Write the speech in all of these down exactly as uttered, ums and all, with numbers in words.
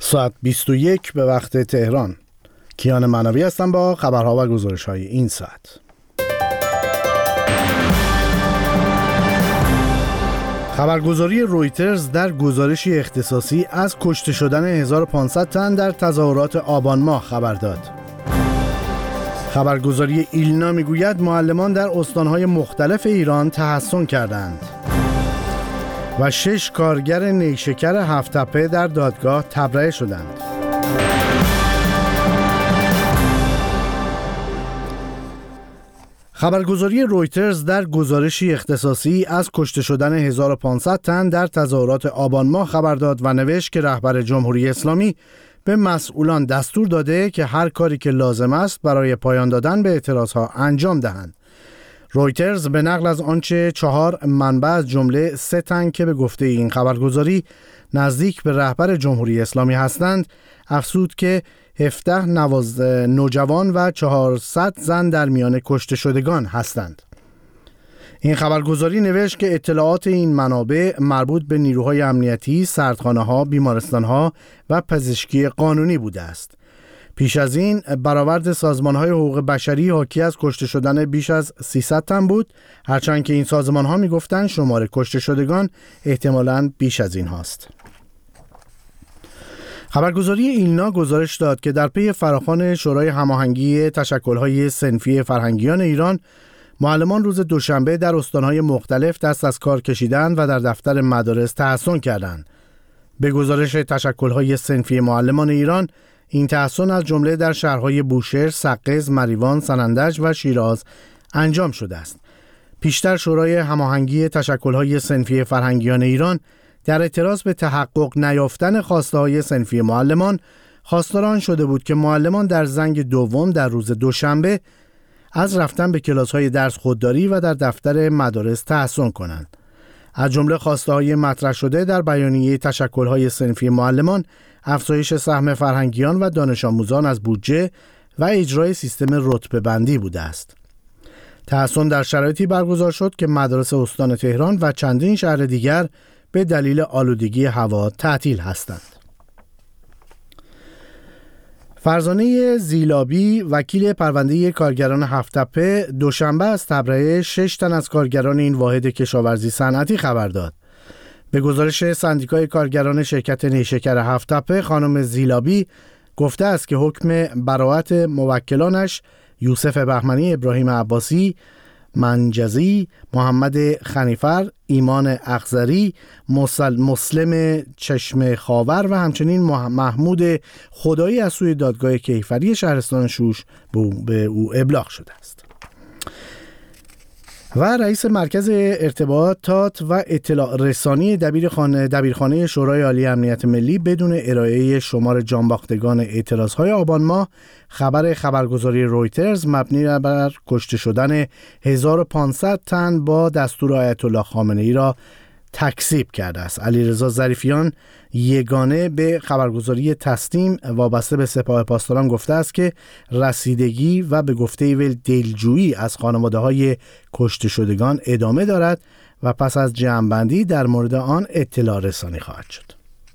ساعت بیست و یک به وقت تهران. کیان منوی هستم با خبرها و گزارش‌های این ساعت. خبرگزاری رویترز در گزارشی اختصاصی از کشته شدن هزار و پانصد تن در تظاهرات آبان ماه خبر داد. خبرگزاری ایلنا میگوید معلمان در استان‌های مختلف ایران تحصن کردند. و شش کارگر نیشکر هفت تپه در دادگاه تبرئه شدند. خبرگزاری رویترز در گزارشی اختصاصی از کشته شدن هزار و پانصد تن در تظاهرات آبان ماه خبر داد و نوشت که رهبر جمهوری اسلامی به مسئولان دستور داده که هر کاری که لازم است برای پایان دادن به اعتراضها انجام دهند. رویترز به نقل از آنچه چهار منبع از جمله سه تن که به گفته این خبرگزاری نزدیک به رهبر جمهوری اسلامی هستند افزود که هفده نوجوان و چهارصد زن در میان کشته شدگان هستند. این خبرگزاری نوشت که اطلاعات این منابع مربوط به نیروهای امنیتی، سردخانه‌ها، بیمارستان‌ها و پزشکی قانونی بوده است. پیش از این برآورد سازمان‌های حقوق بشری حاکی از کشته شدن بیش از سیصد تن بود، هرچند که این سازمان‌ها می‌گفتند شمار کشته شدگان احتمالاً بیش از این هاست. خبرگزاری ایلنا گزارش داد که در پی فراخوان شورای هماهنگی تشکل‌های صنفی فرهنگیان ایران، معلمان روز دوشنبه در استان‌های مختلف دست از کار کشیدند و در دفتر مدارس تحصن کردند. به گزارش تشکل‌های صنفی معلمان ایران، این تحصن از جمله در شهرهای بوشهر، سقز، مریوان، سنندج و شیراز انجام شده است. پیشتر شورای هماهنگی تشکل‌های صنفی فرهنگیان ایران در اعتراض به تحقق نیافتن خواسته‌های صنفی معلمان خواستار آن شده بود که معلمان در زنگ دوم در روز دوشنبه از رفتن به کلاس‌های درس خودداری و در دفتر مدارس تحصن کنند. از جمله خواسته‌های مطرح شده در بیانیه تشکل‌های صنفی معلمان افزایش سهم فرهنگیان و دانش آموزان از بودجه و اجرای سیستم رتبه بندی بوده است. تحصن در شرایطی برگزار شد که مدارس استان تهران و چندین شهر دیگر به دلیل آلودگی هوا تعطیل هستند. فرزانه زیلابی وکیل پرونده کارگران هفت تپه دوشنبه از تبرئه شش تن از کارگران این واحد کشاورزی صنعتی خبر داد. به گزارش سندیکای کارگران شرکت نیشکر هفت تپه، خانم زیلابی گفته است که حکم براءت موکلانش یوسف بهمنی، ابراهیم عباسی، منجزی، محمد خنیفر، ایمان اخضری، مسلم چشم خاور و همچنین محمود خدایی از سوی دادگاه کیفری شهرستان شوش به او ابلاغ شده است. و رئیس مرکز ارتباطات و اطلاع رسانی دبیرخانه دبیرخانه شورای عالی امنیت ملی بدون ارائه شمار جانباختگان اعتراضهای آبان ماه خبر خبرگزاری رویترز مبنی بر کشته شدن هزار و پانصد تن با دستور آیت الله خامنه‌ای را تکذیب کرده است. علیرضا ظریفیان یگانه به خبرگزاری تسنیم وابسته به سپاه پاسداران گفته است که رسیدگی و به گفته وی دلجویی از خانواده‌های کشته شدگان ادامه دارد و پس از جمع‌بندی در مورد آن اطلاع رسانی خواهد شد.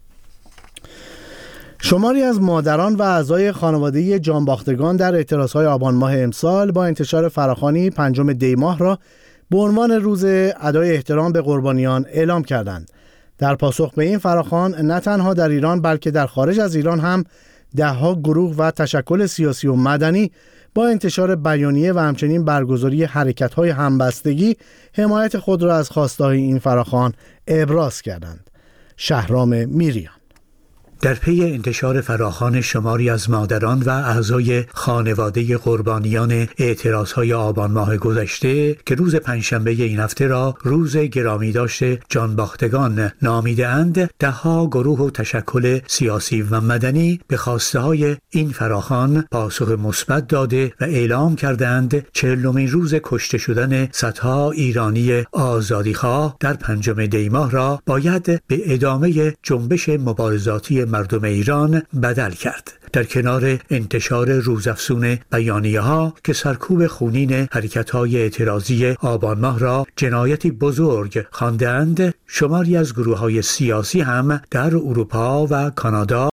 شماری از مادران و اعضای خانواده جانباختگان در اعتراضهای آبان ماه امسال با انتشار فراخوانی پنجم دی ماه را به عنوان روز ادای احترام به قربانیان اعلام کردند. در پاسخ به این فراخوان نه تنها در ایران بلکه در خارج از ایران هم ده‌ها گروه و تشکل سیاسی و مدنی با انتشار بیانیه و همچنین برگزاری حرکت‌های همبستگی حمایت خود را از خواسته‌های این فراخوان ابراز کردند. شهرام میریان در پی انتشار فراخوان شماری از مادران و اعضای خانواده قربانیان اعتراضهای آبان ماه گذشته که روز پنجشنبه این هفته را روز گرامی داشته جانباختگان نامیده‌اند، ده‌ها گروه و تشکل سیاسی و مدنی به خواسته های این فراخوان پاسخ مثبت داده و اعلام کردند چهلمین روز کشته شدن صدها ایرانی آزادیخواه در پنجم دی ماه را باید به ادامه جنبش مبارزاتی مردم ایران بدل کرد. در کنار انتشار روزافزون بیانیه‌ها که سرکوب خونین حرکت‌های اعتراضی آبان ماه را جنایتی بزرگ خواندند، شماری از گروه‌های سیاسی هم در اروپا و کانادا